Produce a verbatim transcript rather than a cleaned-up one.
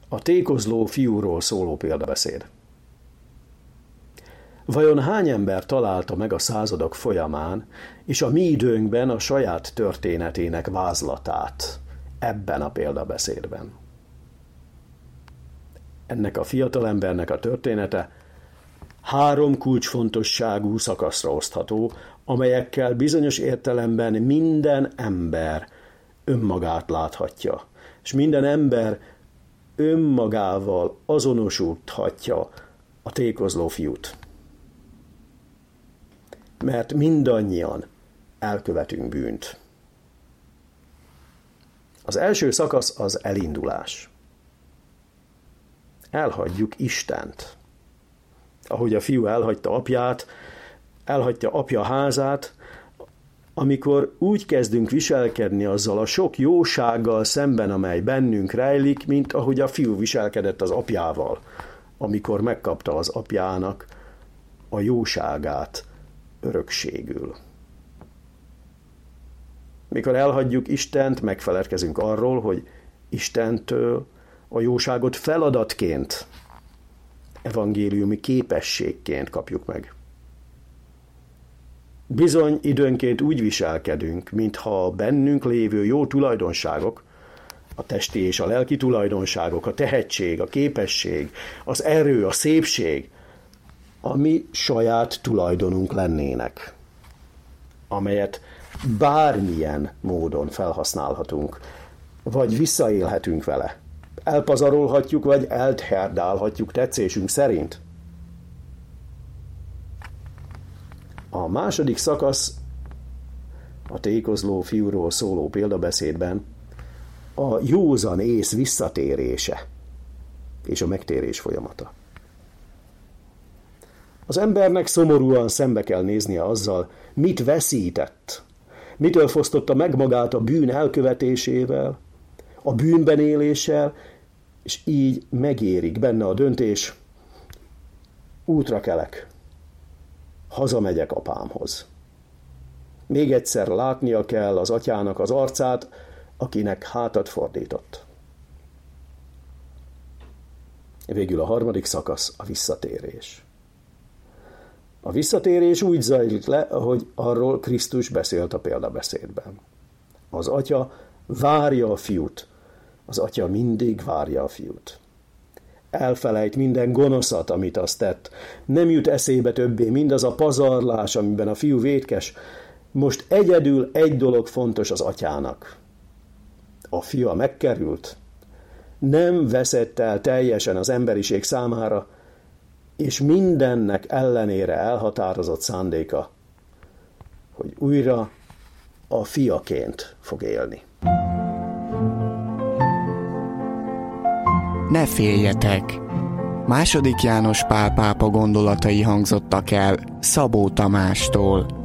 A tékozló fiúról szóló példabeszéd. Vajon hány ember találta meg a századok folyamán, és a mi időnkben a saját történetének vázlatát ebben a példabeszédben? Ennek a fiatalembernek a története három kulcsfontosságú szakaszra osztható, amelyekkel bizonyos értelemben minden ember önmagát láthatja, és minden ember önmagával azonosíthatja a tékozló fiút. Mert mindannyian elkövetünk bűnt. Az első szakasz az elindulás. Elhagyjuk Istent. Ahogy a fiú elhagyta apját, elhagyta apja házát, amikor úgy kezdünk viselkedni azzal a sok jósággal szemben, amely bennünk rejlik, mint ahogy a fiú viselkedett az apjával, amikor megkapta az apjának a jóságát örökségül. Mikor elhagyjuk Istent, megfeledkezünk arról, hogy Istentől a jóságot feladatként, evangéliumi képességként kapjuk meg. Bizony időnként úgy viselkedünk, mintha a bennünk lévő jó tulajdonságok, a testi és a lelki tulajdonságok, a tehetség, a képesség, az erő, a szépség, a mi saját tulajdonunk lennének, amelyet bármilyen módon felhasználhatunk, vagy visszaélhetünk vele. Elpazarolhatjuk, vagy eltherdálhatjuk tetszésünk szerint. A második szakasz a tékozló fiúról szóló példabeszédben a józan ész visszatérése és a megtérés folyamata. Az embernek szomorúan szembe kell néznie azzal, mit veszített, mitől fosztotta meg magát a bűn elkövetésével, a bűnben éléssel, és így megérik benne a döntés, útra kelek, hazamegyek apámhoz. Még egyszer látnia kell az atyának az arcát, akinek hátat fordított. Végül a harmadik szakasz a visszatérés. A visszatérés úgy zajlik le, ahogy arról Krisztus beszélt a példabeszédben. Az atya várja a fiút, az atya mindig várja a fiút. Elfelejt minden gonoszat, amit azt tett. Nem jut eszébe többé mindaz a pazarlás, amiben a fiú vétkes. Most egyedül egy dolog fontos az atyának. A fia megkerült, nem veszett el teljesen az emberiség számára, és mindennek ellenére elhatározott szándéka, hogy újra a fiaként fog élni. Ne féljetek! Második János Pál pápa gondolatai hangzottak el Szabó Tamástól.